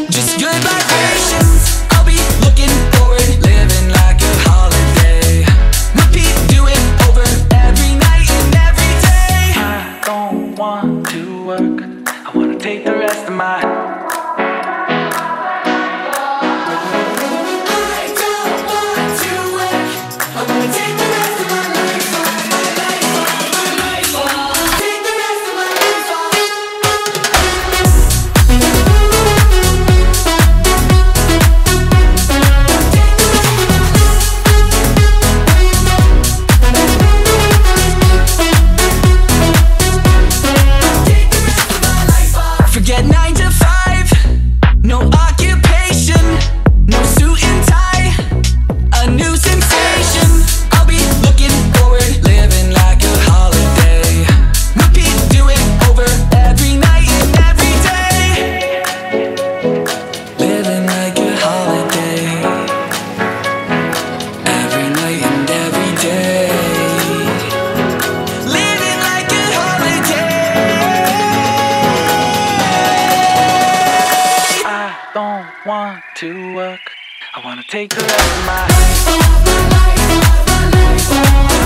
Just good vibrations. I'll be looking forward, living like a holiday. Repeat, do it over every night and every day. I don't want to work, I wanna take the rest of my Forget 9 to 5, no occupation, no suit and tie, a new sensation. I'll be looking forward, living like a holiday. Repeat, do it over every night and every day. Living like a holiday, every night and every day. Living like a holiday. I don't want to work, I wanna take the rest of my life.